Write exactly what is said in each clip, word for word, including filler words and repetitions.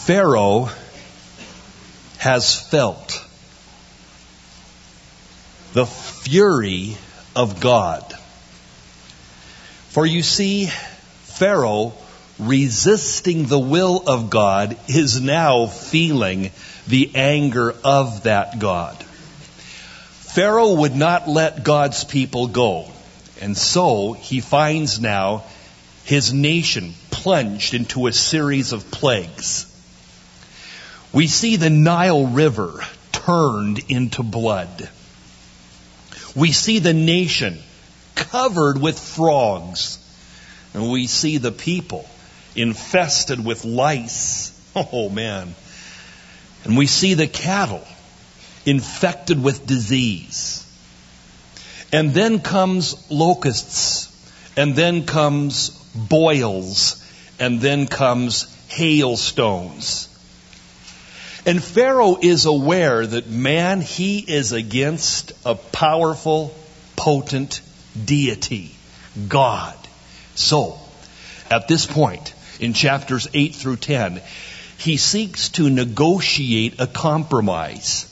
Pharaoh has felt the fury of God. For you see, Pharaoh, resisting the will of God, is now feeling the anger of that God. Pharaoh would not let God's people go. And so he finds now his nation plunged into a series of plagues. We see the Nile River turned into blood. We see the nation covered with frogs. And we see the people infested with lice. Oh man. And we see the cattle infected with disease. And then comes locusts. And then comes boils. And then comes hailstones. And Pharaoh is aware that, man, he is against a powerful, potent deity, God. So, at this point, in chapters eight through ten, he seeks to negotiate a compromise.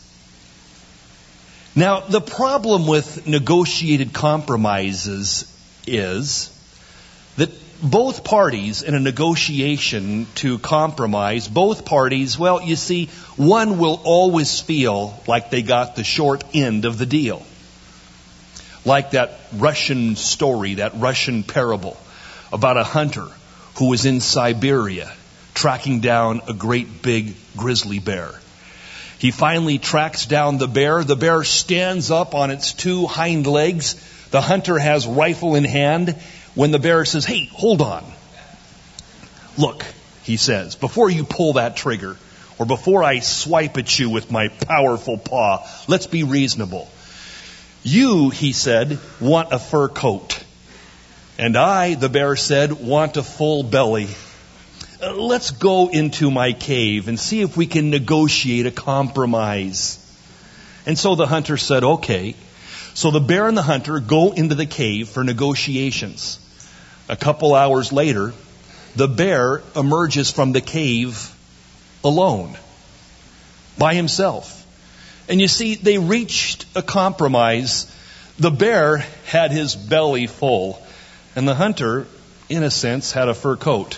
Now, the problem with negotiated compromises is that both parties in a negotiation to compromise, both parties, well, you see, one will always feel like they got the short end of the deal. Like that Russian story, that Russian parable about a hunter who was in Siberia tracking down a great big grizzly bear. He finally tracks down the bear. The bear stands up on its two hind legs. The hunter has rifle in hand. When the bear says, "Hey, hold on. Look," he says, "before you pull that trigger, or before I swipe at you with my powerful paw, let's be reasonable. You," he said, "want a fur coat. And I," the bear said, "want a full belly. Uh, let's go into my cave and see if we can negotiate a compromise." And so the hunter said, "Okay." So the bear and the hunter go into the cave for negotiations. A couple hours later, the bear emerges from the cave alone, by himself. And you see, they reached a compromise. The bear had his belly full, and the hunter, in a sense, had a fur coat.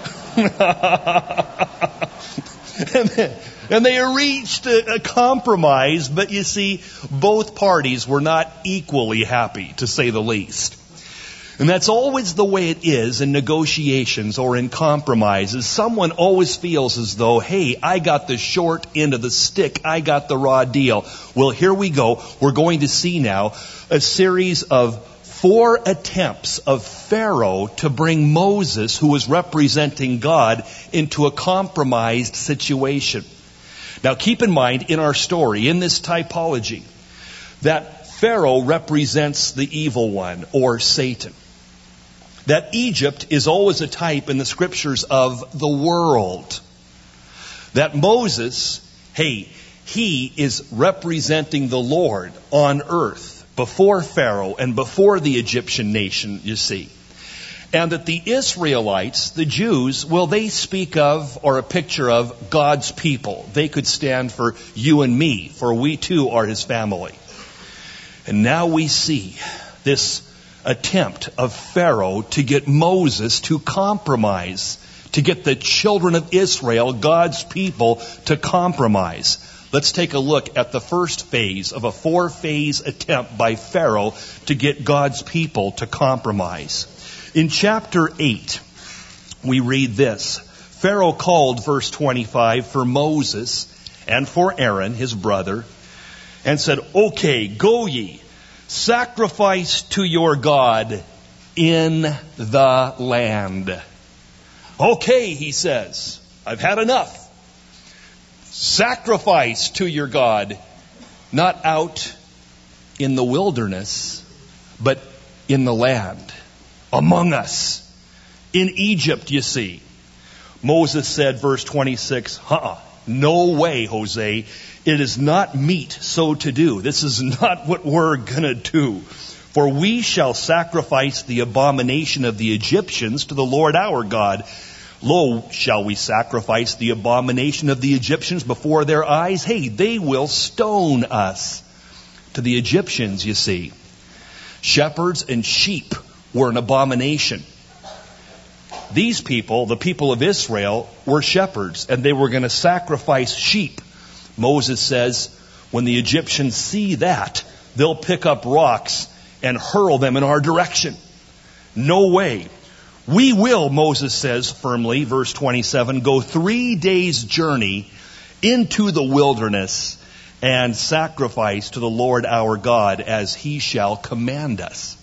and, then, and they reached a, a compromise, but you see, both parties were not equally happy, to say the least. And that's always the way it is in negotiations or in compromises. Someone always feels as though, hey, I got the short end of the stick. I got the raw deal. Well, here we go. We're going to see now a series of four attempts of Pharaoh to bring Moses, who was representing God, into a compromised situation. Now, keep in mind, in our story, in this typology, that Pharaoh represents the evil one, or Satan. That Egypt is always a type in the scriptures of the world. That Moses, hey, he is representing the Lord on earth before Pharaoh and before the Egyptian nation, you see. And that the Israelites, the Jews, well, they speak of, or a picture of, God's people. They could stand for you and me, for we too are his family. And now we see this attempt of Pharaoh to get Moses to compromise, to get the children of Israel, God's people, to compromise. Let's take a look at the first phase of a four-phase attempt by Pharaoh to get God's people to compromise. In chapter eight, we read this. Pharaoh called, verse twenty-five, for Moses and for Aaron, his brother, and said, "Okay, go ye, sacrifice to your God in the land." Okay, he says, I've had enough. Sacrifice to your God, not out in the wilderness, but in the land, among us, in Egypt, you see. Moses said, verse twenty-six, uh-uh, no way, Jose. It is not meet so to do. This is not what we're going to do. For we shall sacrifice the abomination of the Egyptians to the Lord our God. Lo, shall we sacrifice the abomination of the Egyptians before their eyes? Hey, they will stone us. To the Egyptians, you see, shepherds and sheep were an abomination. These people, the people of Israel, were shepherds, and they were going to sacrifice sheep. Moses says, when the Egyptians see that, they'll pick up rocks and hurl them in our direction. No way. We will, Moses says firmly, verse twenty-seven, go three days' journey into the wilderness and sacrifice to the Lord our God as he shall command us.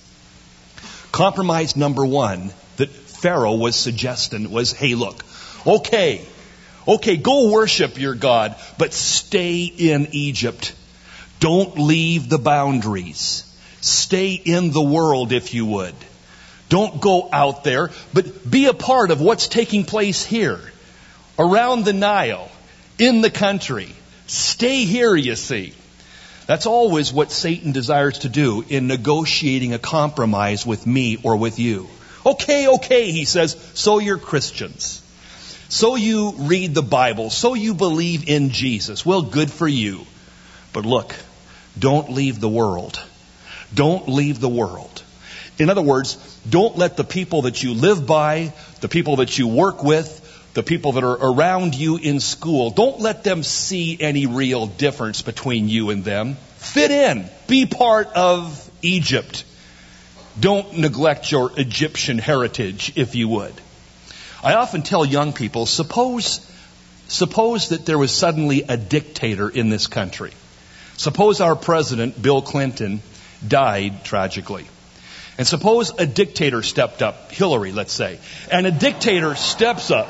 Compromise number one that Pharaoh was suggesting was, hey, look, okay, okay, go worship your God, but stay in Egypt. Don't leave the boundaries. Stay in the world if you would. Don't go out there, but be a part of what's taking place here, around the Nile, in the country. Stay here, you see. That's always what Satan desires to do in negotiating a compromise with me or with you. Okay, okay, he says, so you're Christians. So you read the Bible. So you believe in Jesus. Well, good for you. But look, don't leave the world. Don't leave the world. In other words, don't let the people that you live by, the people that you work with, the people that are around you in school, don't let them see any real difference between you and them. Fit in. Be part of Egypt. Don't neglect your Egyptian heritage, if you would. I often tell young people, suppose, suppose that there was suddenly a dictator in this country. Suppose our president, Bill Clinton, died tragically. And suppose a dictator stepped up, Hillary, let's say, and a dictator steps up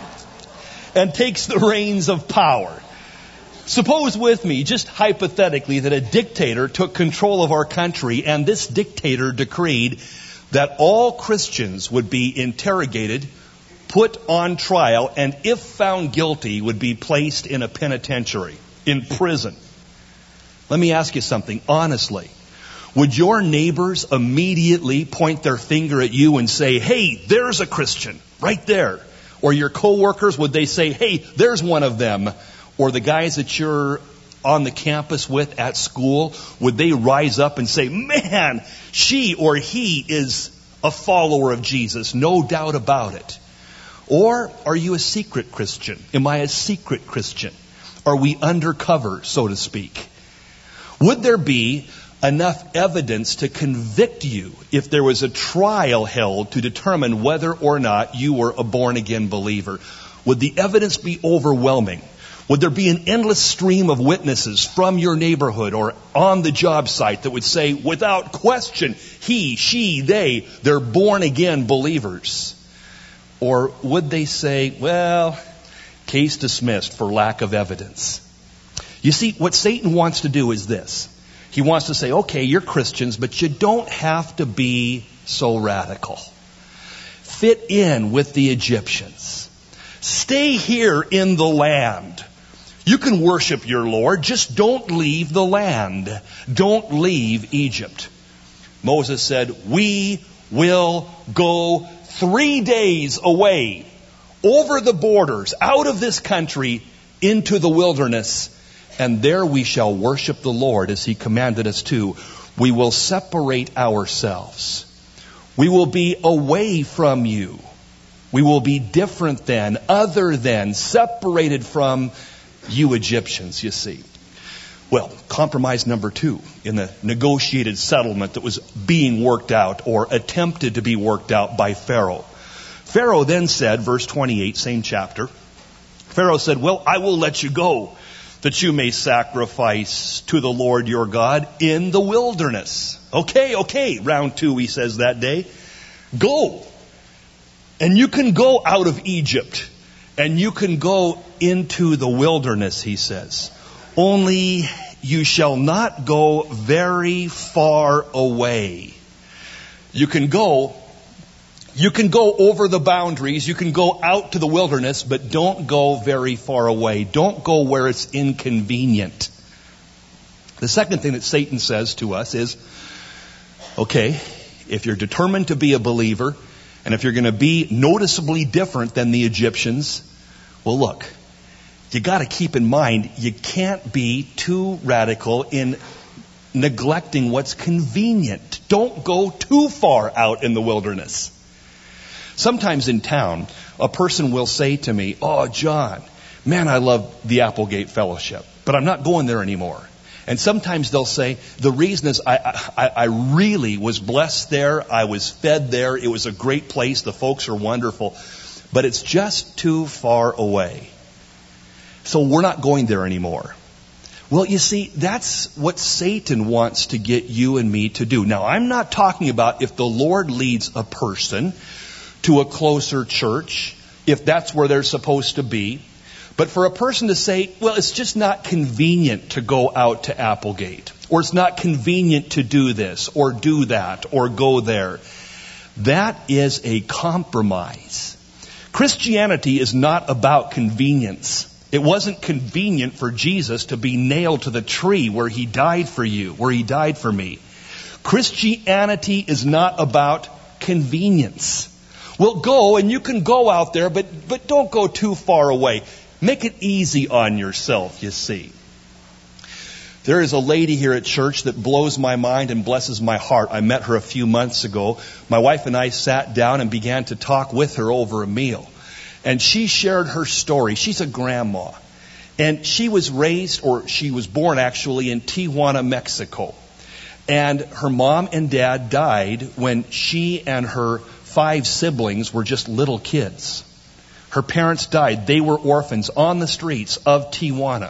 and takes the reins of power. Suppose with me, just hypothetically, that a dictator took control of our country and this dictator decreed that all Christians would be interrogated, put on trial, and if found guilty, would be placed in a penitentiary, in prison. Let me ask you something, honestly. Would your neighbors immediately point their finger at you and say, hey, there's a Christian, right there? Or your coworkers, would they say, hey, there's one of them? Or the guys that you're on the campus with at school, would they rise up and say, man, she or he is a follower of Jesus, no doubt about it? Or are you a secret Christian? Am I a secret Christian? Are we undercover, so to speak? Would there be enough evidence to convict you if there was a trial held to determine whether or not you were a born-again believer? Would the evidence be overwhelming? Would there be an endless stream of witnesses from your neighborhood or on the job site that would say, without question, he, she, they, they're born-again believers? Or would they say, well, case dismissed for lack of evidence? You see, what Satan wants to do is this. He wants to say, okay, you're Christians, but you don't have to be so radical. Fit in with the Egyptians. Stay here in the land. You can worship your Lord, just don't leave the land. Don't leave Egypt. Moses said, we will go three days away, over the borders, out of this country, into the wilderness, and there we shall worship the Lord as he commanded us to. We will separate ourselves. We will be away from you. We will be different than, other than, separated from you Egyptians, you see. Well, compromise number two in the negotiated settlement that was being worked out or attempted to be worked out by Pharaoh. Pharaoh then said, verse twenty-eight, same chapter, Pharaoh said, well, I will let you go, that you may sacrifice to the Lord your God in the wilderness. Okay, okay, round two, he says that day. Go. And you can go out of Egypt. And you can go into the wilderness, he says. Only you shall not go very far away. You can go, you can go over the boundaries, you can go out to the wilderness, but don't go very far away. Don't go where it's inconvenient. The second thing that Satan says to us is, okay, if you're determined to be a believer, And if you're going to be noticeably different than the Egyptians, well, look, you got to keep in mind, you can't be too radical in neglecting what's convenient. Don't go too far out in the wilderness. Sometimes in town, a person will say to me, "Oh, John, man, I love the Applegate Fellowship, but I'm not going there anymore." And sometimes they'll say, the reason is I, I, I really was blessed there. I was fed there. It was a great place. The folks are wonderful. But it's just too far away. So we're not going there anymore. Well, you see, that's what Satan wants to get you and me to do. Now, I'm not talking about if the Lord leads a person to a closer church, if that's where they're supposed to be. But for a person to say, well, it's just not convenient to go out to Applegate, or it's not convenient to do this, or do that, or go there, that is a compromise. Christianity is not about convenience. It wasn't convenient for Jesus to be nailed to the tree where he died for you, where he died for me. Christianity is not about convenience. Well, go, and you can go out there, but, but don't go too far away. Make it easy on yourself, you see. There is a lady here at church that blows my mind and blesses my heart. I met her a few months ago. My wife and I sat down and began to talk with her over a meal. And she shared her story. She's a grandma. And she was raised, or she was born actually, in Tijuana, Mexico. And her mom and dad died when she and her five siblings were just little kids. Her parents died. They were orphans on the streets of Tijuana.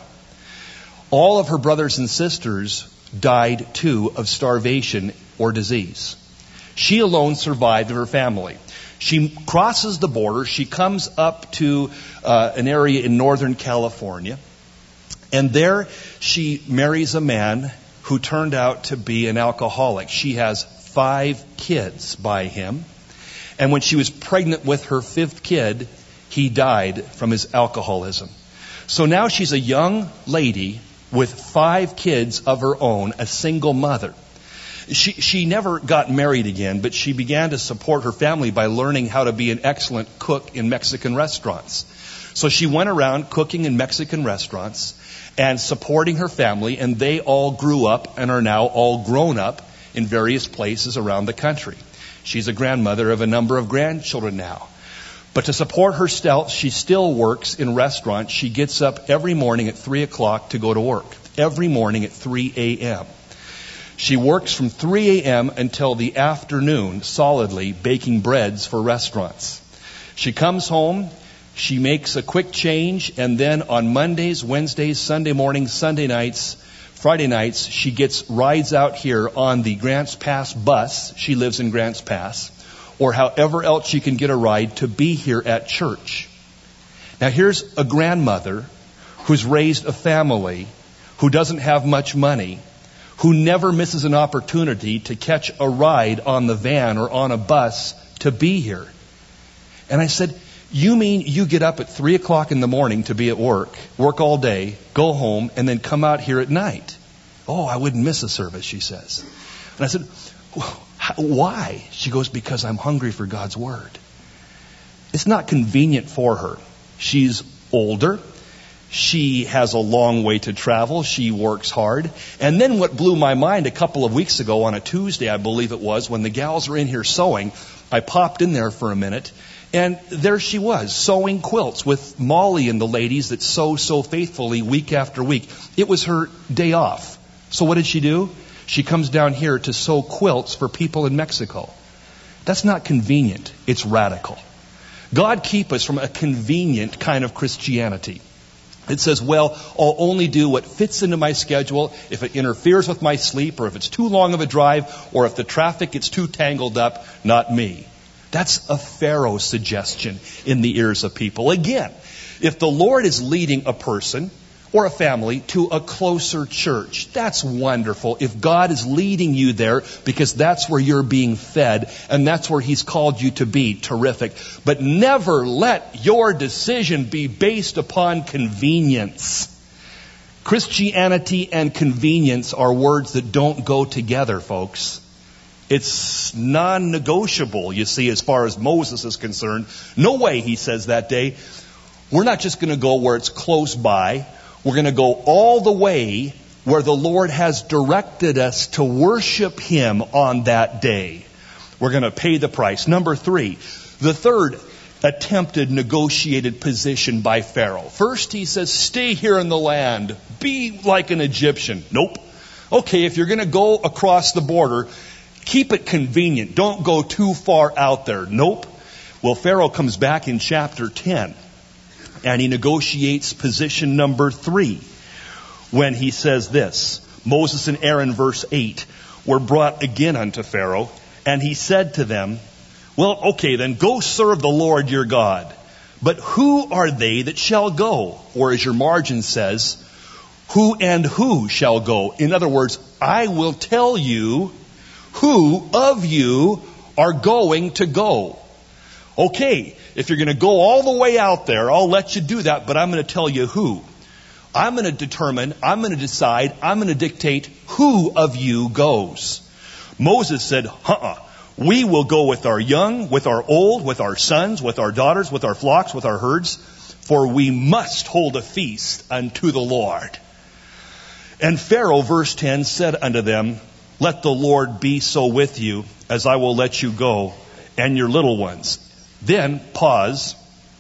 All of her brothers and sisters died too of starvation or disease. She alone survived of her family. She crosses the border. She comes up to uh, an area in Northern California. And there she marries a man who turned out to be an alcoholic. She has five kids by him. And when she was pregnant with her fifth kid, he died from his alcoholism. So now she's a young lady with five kids of her own, a single mother. She, she never got married again, but she began to support her family by learning how to be an excellent cook in Mexican restaurants. So she went around cooking in Mexican restaurants and supporting her family, and they all grew up and are now all grown up in various places around the country. She's a grandmother of a number of grandchildren now. But to support herself, she still works in restaurants. She gets up every morning at three o'clock to go to work. Every morning at three a.m. She works from three a.m. until the afternoon, solidly baking breads for restaurants. She comes home, she makes a quick change, and then on Mondays, Wednesdays, Sunday mornings, Sunday nights, Friday nights, she gets rides out here on the Grants Pass bus. She lives in Grants Pass. Or however else she can get a ride to be here at church. Now here's a grandmother who's raised a family, who doesn't have much money, who never misses an opportunity to catch a ride on the van or on a bus to be here. And I said, you mean you get up at three o'clock in the morning to be at work, work all day, go home, and then come out here at night? Oh, I wouldn't miss a service, she says. And I said, why? She goes, because I'm hungry for God's Word. It's not convenient for her. She's older. She has a long way to travel. She works hard. And then what blew my mind a couple of weeks ago on a Tuesday, I believe it was, when the gals were in here sewing, I popped in there for a minute, and there she was, sewing quilts with Molly and the ladies that sew so faithfully week after week. It was her day off. So what did she do? She comes down here to sew quilts for people in Mexico. That's not convenient. It's radical. God keep us from a convenient kind of Christianity. It says, well, I'll only do what fits into my schedule if it interferes with my sleep, or if it's too long of a drive, or if the traffic gets too tangled up, not me. That's a Pharaoh suggestion in the ears of people. Again, if the Lord is leading a person or a family to a closer church, that's wonderful. If God is leading you there because that's where you're being fed and that's where He's called you to be, terrific. But never let your decision be based upon convenience. Christianity and convenience are words that don't go together, folks. It's non-negotiable, you see, as far as Moses is concerned. No way, he says that day. We're not just going to go where it's close by. We're going to go all the way where the Lord has directed us to worship Him on that day. We're going to pay the price. Number three, the third attempted negotiated position by Pharaoh. First, he says, stay here in the land. Be like an Egyptian. Nope. Okay, if you're going to go across the border, keep it convenient. Don't go too far out there. Nope. Well, Pharaoh comes back in chapter ten, and he negotiates position number three when he says this. Moses and Aaron, verse eight, were brought again unto Pharaoh, and he said to them, well, okay, then go serve the Lord your God. But who are they that shall go? Or as your margin says, who and who shall go? In other words, I will tell you who of you are going to go. Okay, if you're going to go all the way out there, I'll let you do that, but I'm going to tell you who. I'm going to determine, I'm going to decide, I'm going to dictate who of you goes. Moses said, uh-uh, we will go with our young, with our old, with our sons, with our daughters, with our flocks, with our herds, for we must hold a feast unto the Lord. And Pharaoh, verse ten, said unto them, let the Lord be so with you as I will let you go and your little ones. Then pause,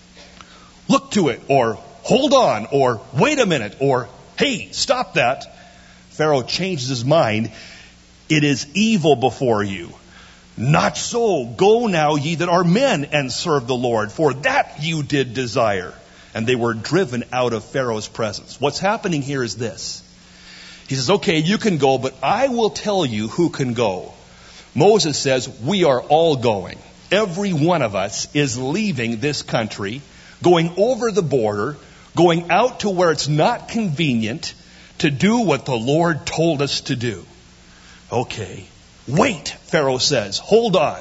look to it, or hold on, or wait a minute, or hey, stop that. Pharaoh changes his mind. It is evil before you. Not so. Go now, ye that are men, and serve the Lord, for that you did desire. And they were driven out of Pharaoh's presence. What's happening here is this. He says, okay, you can go, but I will tell you who can go. Moses says, we are all going. Every one of us is leaving this country, going over the border, going out to where it's not convenient to do what the Lord told us to do. Okay, wait, Pharaoh says, hold on.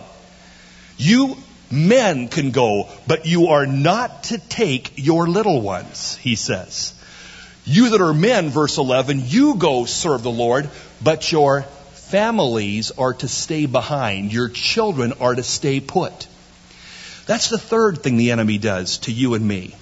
You men can go, but you are not to take your little ones, he says. You that are men, verse eleven, you go serve the Lord, but your families are to stay behind. Your children are to stay put. That's the third thing the enemy does to you and me.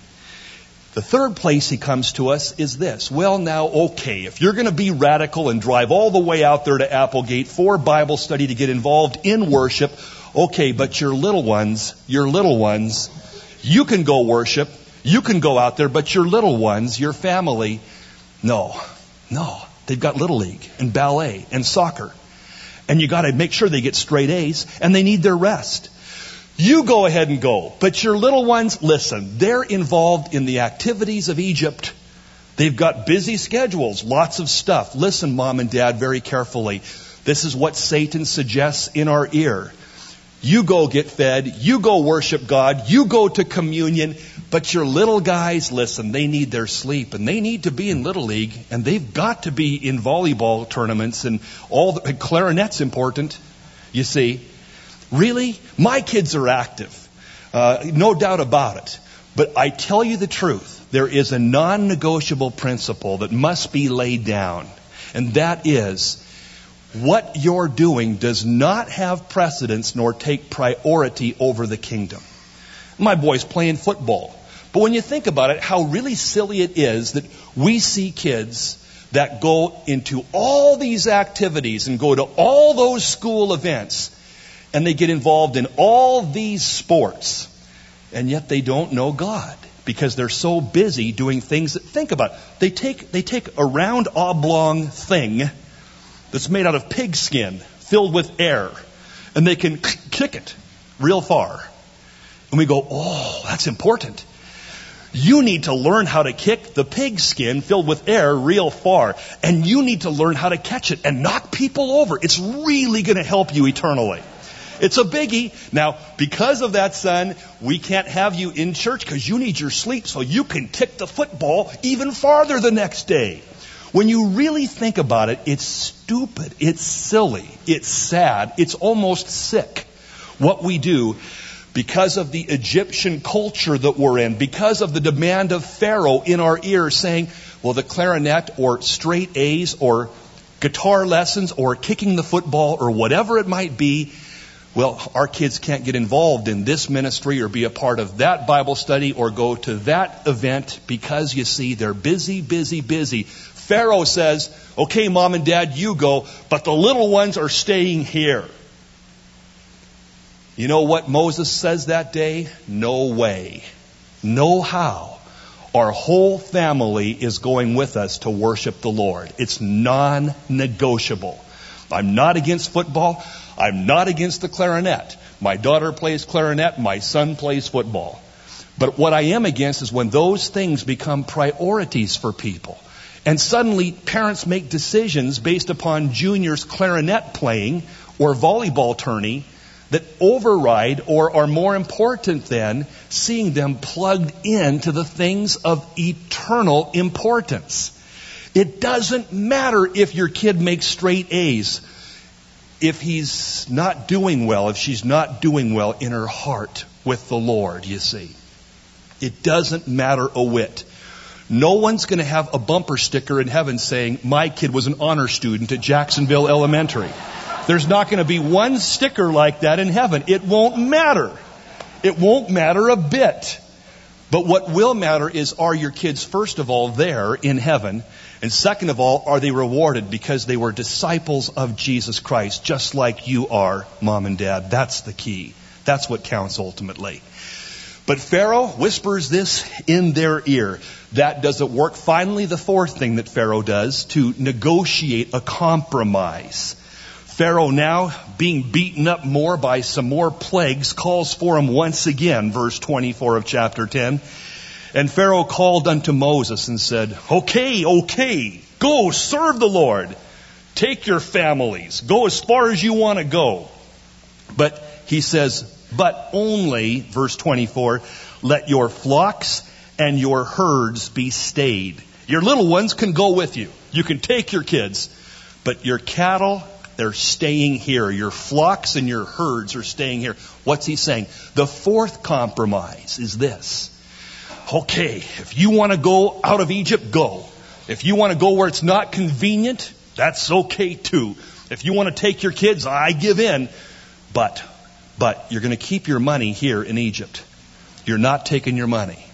The third place he comes to us is this. Well, now, okay, if you're going to be radical and drive all the way out there to Applegate for Bible study to get involved in worship, okay, but your little ones, your little ones, you can go worship. You can go out there, but your little ones, your family, no, no. They've got Little League and ballet and soccer. And you got to make sure they get straight A's, and they need their rest. You go ahead and go. But your little ones, listen, they're involved in the activities of Egypt. They've got busy schedules, lots of stuff. Listen, Mom and Dad, very carefully. This is what Satan suggests in our ear. You go get fed. You go worship God. You go to communion. But your little guys, listen, they need their sleep. And they need to be in Little League. And they've got to be in volleyball tournaments. And all the, and clarinet's important, you see. Really? My kids are active. Uh, no doubt about it. But I tell you the truth. There is a non-negotiable principle that must be laid down. And that is, what you're doing does not have precedence nor take priority over the kingdom. My boy's playing football. But when you think about it, how really silly it is that we see kids that go into all these activities and go to all those school events, and they get involved in all these sports, and yet they don't know God because they're so busy doing things that, think about it. They take, they take a round oblong thing that's made out of pig skin filled with air, and they can kick it real far. And we go, oh, that's important. You need to learn how to kick the pig skin filled with air real far. And you need to learn how to catch it and knock people over. It's really going to help you eternally. It's a biggie. Now, because of that, son, we can't have you in church because you need your sleep so you can kick the football even farther the next day. When you really think about it, it's stupid. It's silly. It's sad. It's almost sick what we do because of the Egyptian culture that we're in, because of the demand of Pharaoh in our ear saying, well, the clarinet or straight A's or guitar lessons or kicking the football or whatever it might be, well, our kids can't get involved in this ministry or be a part of that Bible study or go to that event because, you see, they're busy, busy, busy. Pharaoh says, okay, Mom and Dad, you go, but the little ones are staying here. You know what Moses says that day? No way. No how. Our whole family is going with us to worship the Lord. It's non-negotiable. I'm not against football. I'm not against the clarinet. My daughter plays clarinet. My son plays football. But what I am against is when those things become priorities for people. And suddenly parents make decisions based upon Junior's clarinet playing or volleyball tourney that override or are more important than seeing them plugged into the things of eternal importance. It doesn't matter if your kid makes straight A's. If he's not doing well, if she's not doing well in her heart with the Lord, you see. It doesn't matter a whit. No one's going to have a bumper sticker in heaven saying, my kid was an honor student at Jacksonville Elementary. There's not going to be one sticker like that in heaven. It won't matter. It won't matter a bit. But what will matter is, are your kids, first of all, there in heaven? And second of all, are they rewarded because they were disciples of Jesus Christ, just like you are, Mom and Dad? That's the key. That's what counts ultimately. But Pharaoh whispers this in their ear. That doesn't work. Finally, the fourth thing that Pharaoh does to negotiate a compromise. Pharaoh, now being beaten up more by some more plagues, calls for him once again, verse twenty-four of chapter ten. And Pharaoh called unto Moses and said, okay, okay, go serve the Lord. Take your families. Go as far as you want to go. But he says, but only, verse twenty-four, let your flocks and your herds be stayed. Your little ones can go with you. You can take your kids. But your cattle, they're staying here. Your flocks and your herds are staying here. What's he saying? The fourth compromise is this. Okay, if you want to go out of Egypt, go. If you want to go where it's not convenient, that's okay too. If you want to take your kids, I give in. But, but you're going to keep your money here in Egypt. You're not taking your money.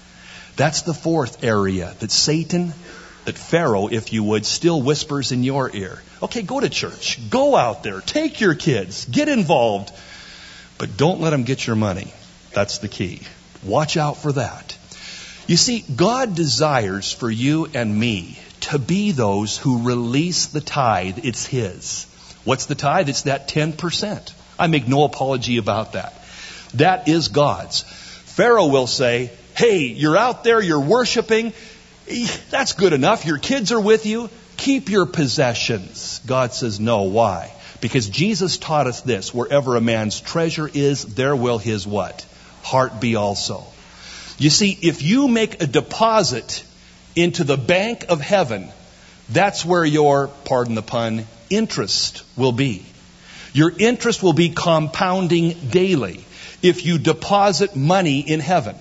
That's the fourth area that Satan, that Pharaoh, if you would, still whispers in your ear. Okay, go to church. Go out there. Take your kids. Get involved. But don't let them get your money. That's the key. Watch out for that. You see, God desires for you and me to be those who release the tithe. It's His. What's the tithe? It's that ten percent. I make no apology about that. That is God's. Pharaoh will say, hey, you're out there, you're worshiping. That's good enough. Your kids are with you. Keep your possessions. God says no. Why? Because Jesus taught us this. Wherever a man's treasure is, there will his what? Heart be also. You see, if you make a deposit into the bank of heaven, that's where your, pardon the pun, interest will be. Your interest will be compounding daily if you deposit money in heaven.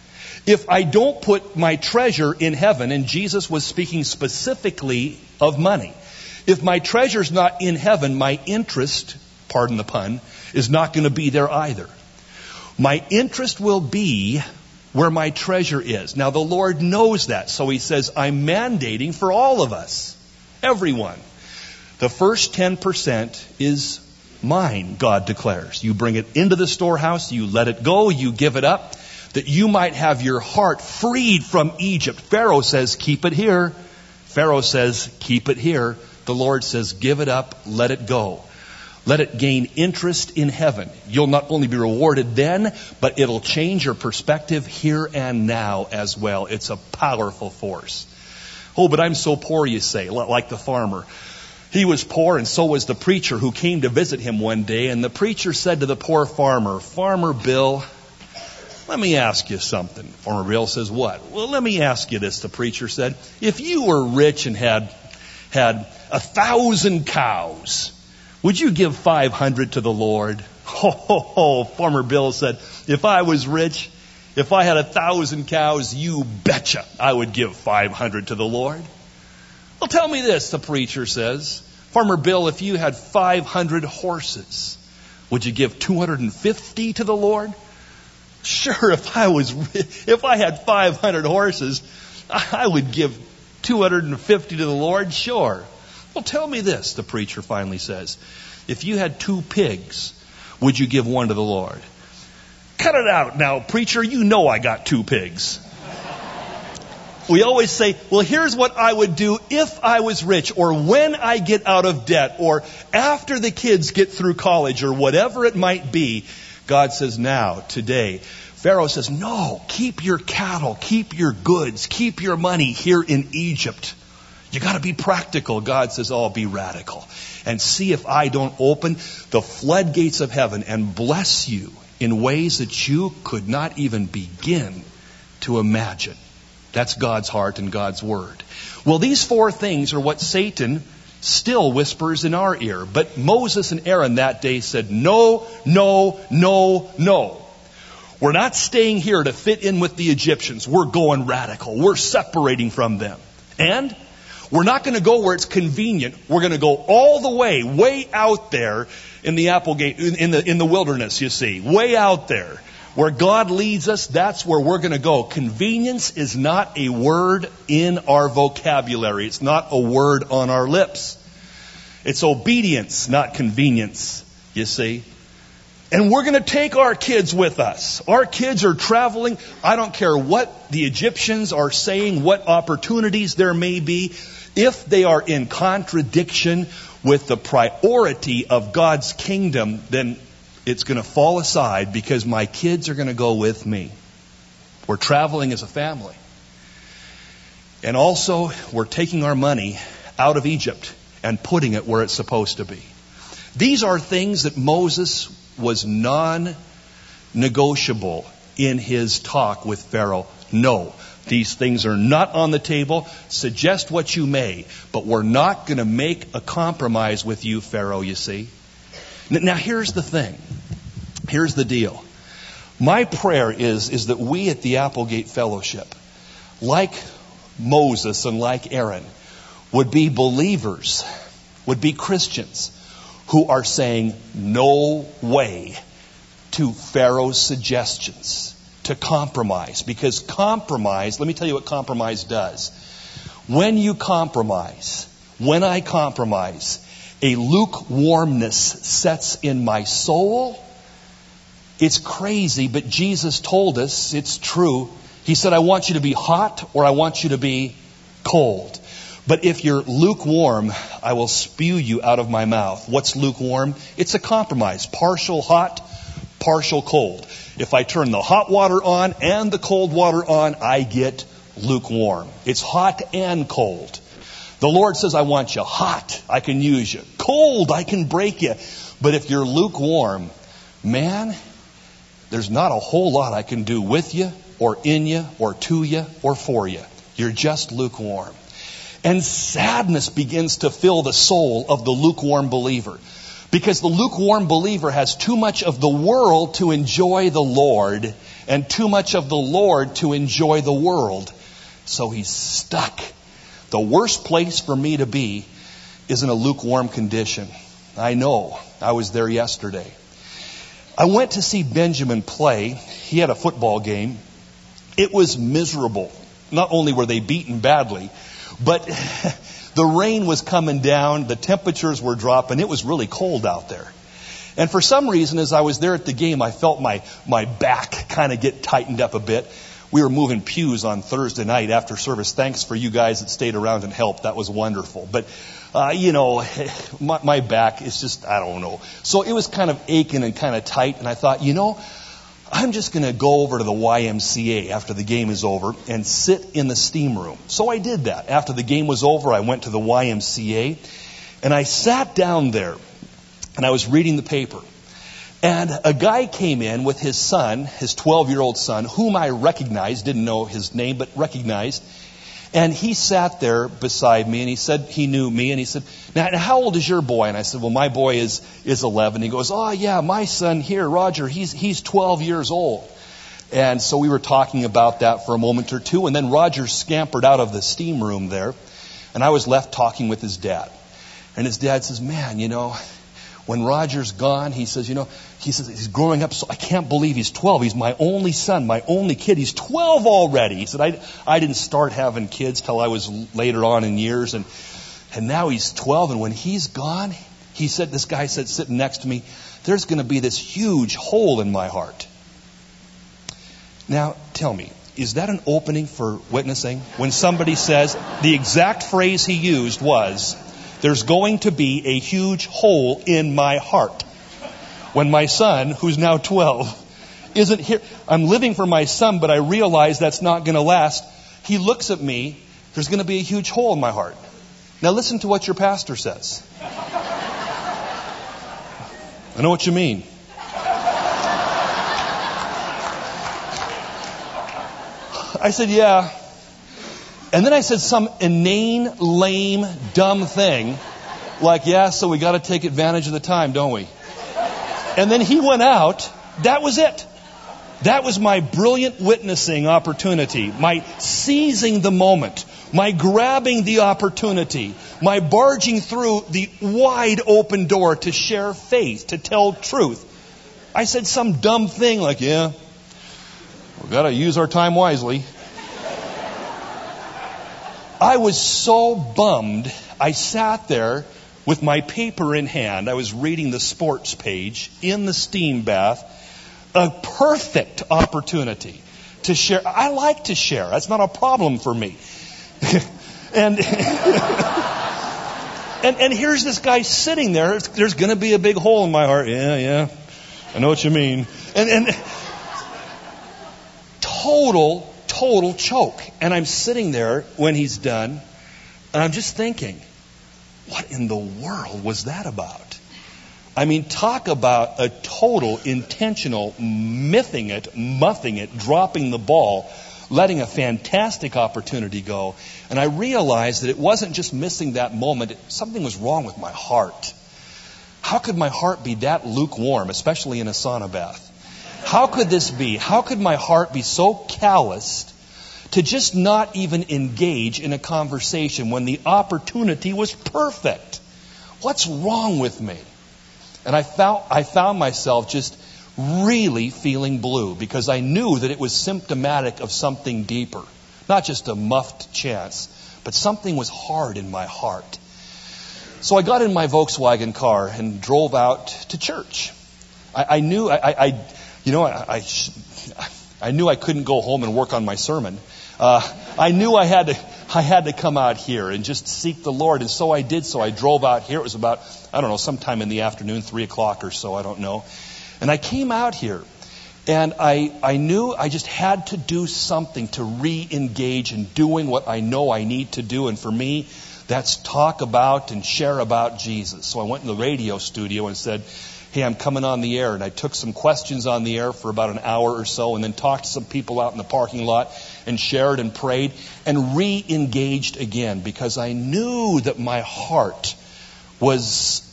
If I don't put my treasure in heaven, and Jesus was speaking specifically of money, if my treasure's not in heaven, my interest, pardon the pun, is not going to be there either. My interest will be where my treasure is. Now the Lord knows that, so He says, I'm mandating for all of us, everyone. The first ten percent is mine, God declares. You bring it into the storehouse, you let it go, you give it up, that you might have your heart freed from Egypt. Pharaoh says, keep it here. Pharaoh says, keep it here. The Lord says, give it up, let it go. Let it gain interest in heaven. You'll not only be rewarded then, but it'll change your perspective here and now as well. It's a powerful force. Oh, but I'm so poor, you say, like the farmer. He was poor, and so was the preacher who came to visit him one day. And the preacher said to the poor farmer, Farmer Bill, let me ask you something. Farmer Bill says, what? Well, let me ask you this, the preacher said. If you were rich and had had a thousand cows, would you give five hundred to the Lord? Ho, ho, ho. Farmer Bill said, if I was rich, if I had a thousand cows, you betcha I would give five hundred to the Lord. Well, tell me this, the preacher says. Farmer Bill, if you had five hundred horses, would you give two hundred fifty to the Lord? Sure, if I was, if I had five hundred horses, I would give two hundred fifty to the Lord, sure. Well, tell me this, the preacher finally says. If you had two pigs, would you give one to the Lord? Cut it out now, preacher, you know I got two pigs. We always say, well, here's what I would do if I was rich, or when I get out of debt, or after the kids get through college, or whatever it might be. God says, now, today. Pharaoh says, no, keep your cattle, keep your goods, keep your money here in Egypt. You got to be practical. God says, oh, be radical. And see if I don't open the floodgates of heaven and bless you in ways that you could not even begin to imagine. That's God's heart and God's word. Well, these four things are what Satan still whispers in our ear. But Moses and Aaron that day said, no, no, no, no. We're not staying here to fit in with the Egyptians. We're going radical. We're separating from them. And we're not going to go where it's convenient. We're going to go all the way, way out there in the Applegate, in the, in the wilderness, you see. Way out there. Where God leads us, that's where we're going to go. Convenience is not a word in our vocabulary. It's not a word on our lips. It's obedience, not convenience, you see. And we're going to take our kids with us. Our kids are traveling. I don't care what the Egyptians are saying, what opportunities there may be. If they are in contradiction with the priority of God's kingdom, then it's going to fall aside because my kids are going to go with me. We're traveling as a family. And also, we're taking our money out of Egypt and putting it where it's supposed to be. These are things that Moses was non-negotiable in his talk with Pharaoh. No, these things are not on the table. Suggest what you may, but we're not going to make a compromise with you, Pharaoh, you see. Now, here's the thing. Here's the deal. My prayer is, is that we at the Applegate Fellowship, like Moses and like Aaron, would be believers, would be Christians who are saying no way to Pharaoh's suggestions, to compromise. Because compromise, let me tell you what compromise does. When you compromise, when I compromise, a lukewarmness sets in my soul. It's crazy, but Jesus told us it's true. He said, I want you to be hot or I want you to be cold. But if you're lukewarm, I will spew you out of my mouth. What's lukewarm? It's a compromise. Partial hot, partial cold. If I turn the hot water on and the cold water on, I get lukewarm. It's hot and cold. The Lord says, I want you hot, I can use you. Cold, I can break you. But if you're lukewarm, man, there's not a whole lot I can do with you, or in you, or to you, or for you. You're just lukewarm. And sadness begins to fill the soul of the lukewarm believer. Because the lukewarm believer has too much of the world to enjoy the Lord, and too much of the Lord to enjoy the world. So he's stuck. The worst place for me to be is in a lukewarm condition. I know. I was there yesterday. I went to see Benjamin play. He had a football game. It was miserable. Not only were they beaten badly, but the rain was coming down. The temperatures were dropping. It was really cold out there. And for some reason, as I was there at the game, I felt my, my back kind of get tightened up a bit. We were moving pews on Thursday night after service. Thanks for you guys that stayed around and helped. That was wonderful. But, uh, you know, my, my back is just, I don't know. So it was kind of aching and kind of tight. And I thought, you know, I'm just going to go over to the Y M C A after the game is over and sit in the steam room. So I did that. After the game was over, I went to the Y M C A and I sat down there and I was reading the paper. And a guy came in with his son, his twelve-year-old son, whom I recognized, didn't know his name, but recognized. And he sat there beside me, and he said he knew me, and he said, now, how old is your boy? And I said, well, my boy is is eleven. He goes, oh, yeah, my son here, Roger, he's he's twelve years old. And so we were talking about that for a moment or two, and then Roger scampered out of the steam room there. And I was left talking with his dad. And his dad says, man, you know, when Roger's gone, he says, you know, he says, he's growing up, so I can't believe he's twelve. He's my only son, my only kid. He's twelve already. He said, I, I didn't start having kids till I was later on in years. And, and now he's twelve. And when he's gone, he said, this guy said, sitting next to me, there's going to be this huge hole in my heart. Now, tell me, is that an opening for witnessing? When somebody says, the exact phrase he used was, there's going to be a huge hole in my heart. When my son, who's now twelve, isn't here. I'm living for my son, but I realize that's not going to last. He looks at me, there's going to be a huge hole in my heart. Now listen to what your pastor says. I know what you mean. I said, yeah. And then I said some inane, lame, dumb thing. Like, yeah, so we got to take advantage of the time, don't we? And then he went out. That was it. That was my brilliant witnessing opportunity. My seizing the moment. My grabbing the opportunity. My barging through the wide open door to share faith, to tell truth. I said some dumb thing like, yeah, we've got to use our time wisely. I was so bummed. I sat there with my paper in hand. I was reading the sports page in the steam bath. A perfect opportunity to share. I like to share. That's not a problem for me. and, and and here's this guy sitting there. There's going to be a big hole in my heart. Yeah, yeah. I know what you mean. And and total total choke. And I'm sitting there when he's done, and I'm just thinking, what in the world was that about? I mean, talk about a total intentional miffing it, muffing it, dropping the ball, letting a fantastic opportunity go. And I realized that it wasn't just missing that moment. Something was wrong with my heart. How could my heart be that lukewarm, especially in a sauna bath? How could this be? How could my heart be so calloused to just not even engage in a conversation when the opportunity was perfect? What's wrong with me? And I found, I found myself just really feeling blue because I knew that it was symptomatic of something deeper. Not just a muffed chance, but something was hard in my heart. So I got in my Volkswagen car and drove out to church. I, I knew I, I, you know, I, I, I knew I couldn't go home and work on my sermon. Uh, I knew I had to, I had to come out here and just seek the Lord. And so I did. So I drove out here. It was about, I don't know, sometime in the afternoon, three o'clock or so. I don't know. And I came out here and I, I knew I just had to do something to re-engage in doing what I know I need to do. And for me, that's talk about and share about Jesus. So I went in the radio studio and said, hey, I'm coming on the air. And I took some questions on the air for about an hour or so and then talked to some people out in the parking lot and shared and prayed and re-engaged again because I knew that my heart was,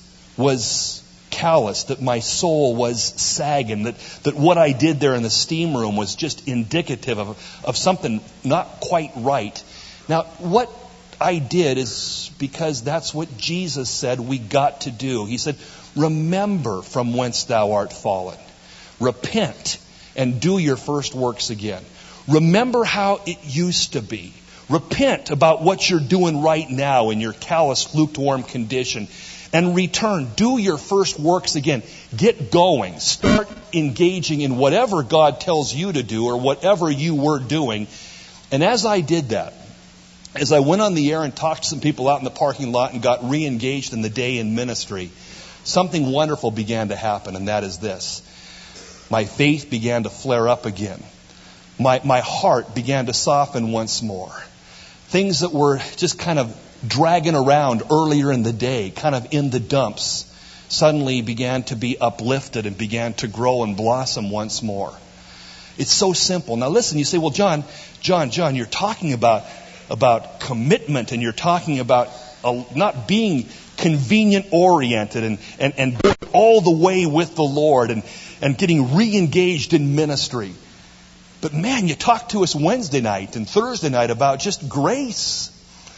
was callous, that my soul was sagging, that, that what I did there in the steam room was just indicative of, of something not quite right. Now, what I did is because that's what Jesus said we got to do. He said, remember from whence thou art fallen. Repent and do your first works again. Remember how it used to be. Repent about what you're doing right now in your callous, lukewarm condition. And return. Do your first works again. Get going. Start engaging in whatever God tells you to do or whatever you were doing. And as I did that, as I went on the air and talked to some people out in the parking lot and got re-engaged in the day in ministry, something wonderful began to happen, and that is this. My faith began to flare up again. My, my heart began to soften once more. Things that were just kind of dragging around earlier in the day, kind of in the dumps, suddenly began to be uplifted and began to grow and blossom once more. It's so simple. Now listen, you say, well, John, John, John, you're talking about, about commitment and you're talking about uh, not being convenient oriented and, and, and all the way with the Lord and, and getting re-engaged in ministry. But man, you talked to us Wednesday night and Thursday night about just grace,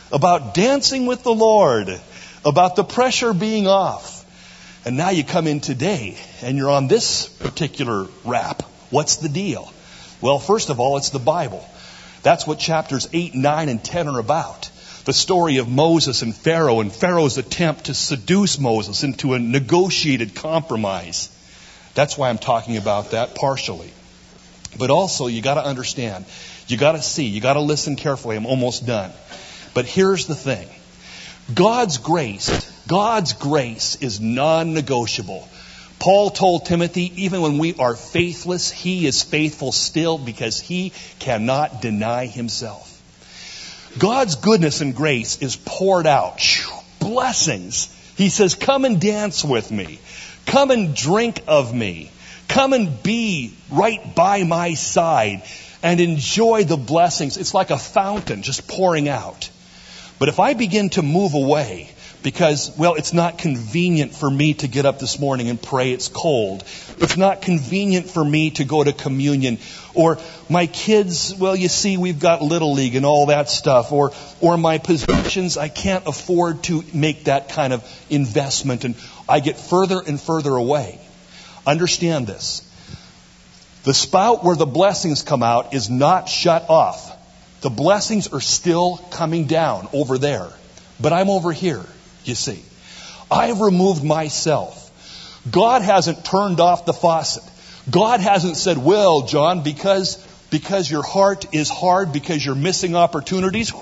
about dancing with the Lord, about the pressure being off. And now you come in today and you're on this particular rap. What's the deal? Well, first of all, it's the Bible. That's what chapters eight, nine, and ten are about. The story of Moses and Pharaoh and Pharaoh's attempt to seduce Moses into a negotiated compromise. That's why I'm talking about that partially. But also, you got to understand, you got to see, you got to listen carefully. I'm almost done. But here's the thing. God's grace, God's grace is non-negotiable. Paul told Timothy, even when we are faithless, he is faithful still because he cannot deny himself. God's goodness and grace is poured out. Blessings. He says, come and dance with me. Come and drink of me. Come and be right by my side and enjoy the blessings. It's like a fountain just pouring out. But if I begin to move away because, well, it's not convenient for me to get up this morning and pray, it's cold. It's not convenient for me to go to communion. Or my kids, well, you see, we've got Little League and all that stuff. Or, or my possessions, I can't afford to make that kind of investment. And I get further and further away. Understand this. The spout where the blessings come out is not shut off. The blessings are still coming down over there. But I'm over here, you see. I've removed myself. God hasn't turned off the faucet. God hasn't said, well, John, because, because your heart is hard, because you're missing opportunities.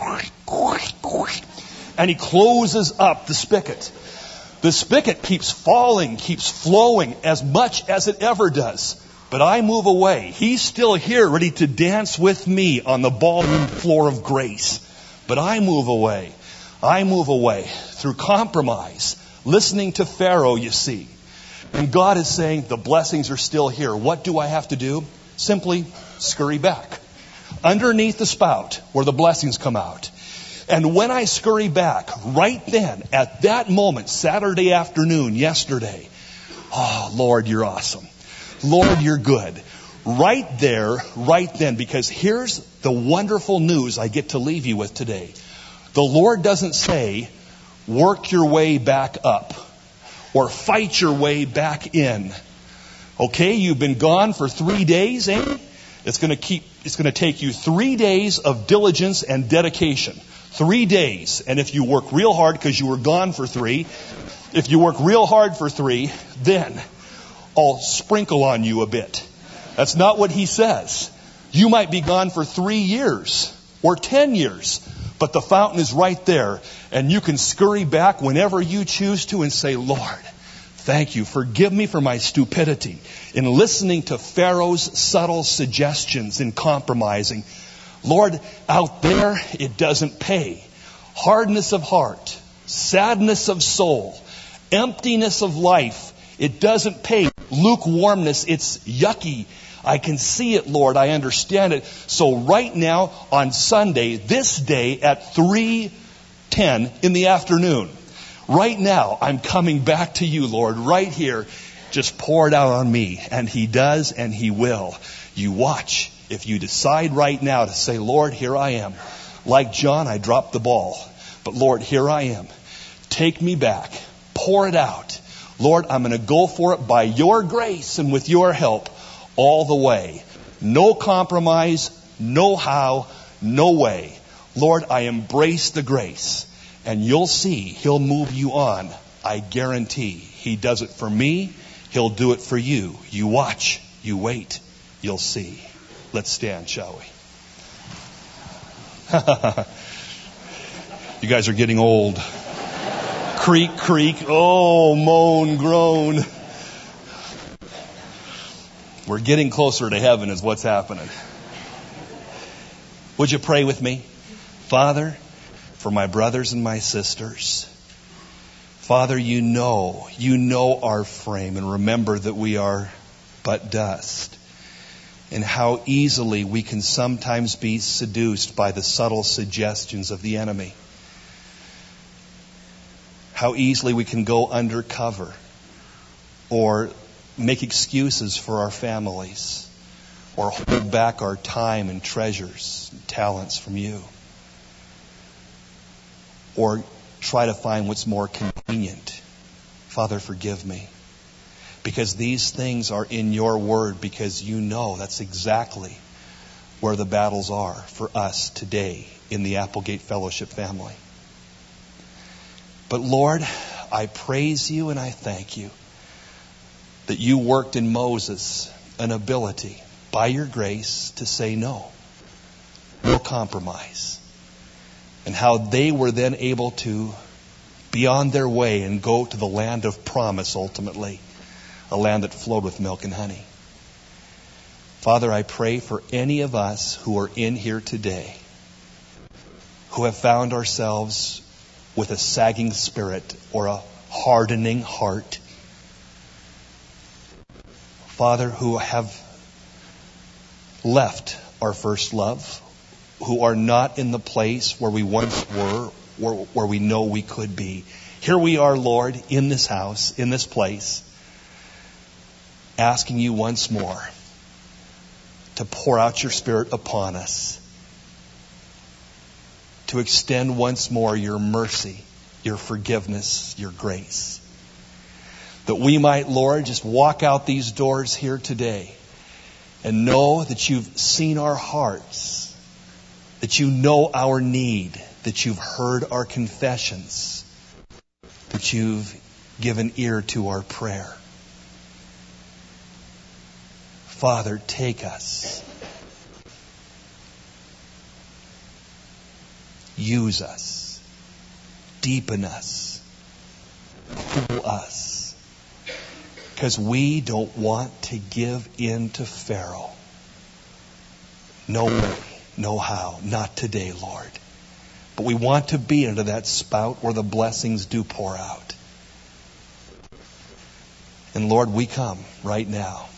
And he closes up the spigot. The spigot keeps falling, keeps flowing as much as it ever does. But I move away. He's still here, ready to dance with me on the ballroom floor of grace. But I move away. I move away through compromise, listening to Pharaoh, you see. And God is saying, the blessings are still here. What do I have to do? Simply scurry back. Underneath the spout where the blessings come out. And when I scurry back, right then, at that moment, Saturday afternoon, yesterday, oh, Lord, you're awesome. Lord, you're good. Right there, right then, because here's the wonderful news I get to leave you with today. The Lord doesn't say, work your way back up or fight your way back in. Okay, you've been gone for three days, eh? It's going to keep, it's going to take you three days of diligence and dedication. Three days. And if you work real hard because you were gone for three, if you work real hard for three, then I'll sprinkle on you a bit. That's not what he says. You might be gone for three years or ten years, but the fountain is right there, and you can scurry back whenever you choose to and say, Lord, thank you. Forgive me for my stupidity in listening to Pharaoh's subtle suggestions in compromising. Lord, out there, it doesn't pay. Hardness of heart, sadness of soul, emptiness of life, it doesn't pay. Lukewarmness, it's yucky. I can see it, Lord. I understand it. So right now, on Sunday, this day at three ten in the afternoon, right now, I'm coming back to you, Lord, right here. Just pour it out on me. And he does, and he will. You watch. If you decide right now to say, Lord, here I am. Like John, I dropped the ball. But Lord, here I am. Take me back. Pour it out. Lord, I'm going to go for it by your grace and with your help all the way. No compromise, no how, no way. Lord, I embrace the grace. And you'll see, he'll move you on. I guarantee. He does it for me. He'll do it for you. You watch. You wait. You'll see. Let's stand, shall we? You guys are getting old. Creak, creak. Oh, moan, groan. We're getting closer to heaven is what's happening. Would you pray with me? Father, for my brothers and my sisters. Father, you know, you know our frame, and remember that we are but dust. And how easily we can sometimes be seduced by the subtle suggestions of the enemy. How easily we can go undercover or make excuses for our families or hold back our time and treasures and talents from you. or try to find what's more convenient. Father, forgive me. Because these things are in your word, because you know that's exactly where the battles are for us today in the Applegate Fellowship family. But Lord, I praise you and I thank you that you worked in Moses an ability by your grace to say no. No compromise. And how they were then able to be on their way and go to the land of promise ultimately. A land that flowed with milk and honey. Father, I pray for any of us who are in here today who have found ourselves with a sagging spirit or a hardening heart. Father, who have left our first love, who are not in the place where we once were, where, where we know we could be. Here we are, Lord, in this house, in this place, asking you once more to pour out your Spirit upon us, to extend once more your mercy, your forgiveness, your grace. That we might, Lord, just walk out these doors here today and know that you've seen our hearts, that you know our need, that you've heard our confessions, that you've given ear to our prayer. Father, take us. Use us. Deepen us. Cool us. Because we don't want to give in to Pharaoh. No way, no how. Not today, Lord. But we want to be under that spout where the blessings do pour out. And Lord, we come right now.